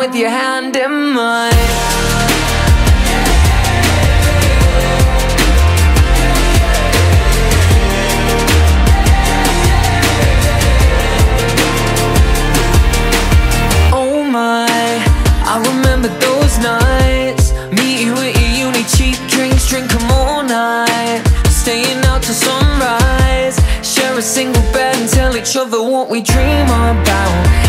with your hand in mine. Oh my, I remember those nights, meeting with your uni, cheap drinks, drink 'em all night, staying out till sunrise, share a single bed and tell each other what we dream about.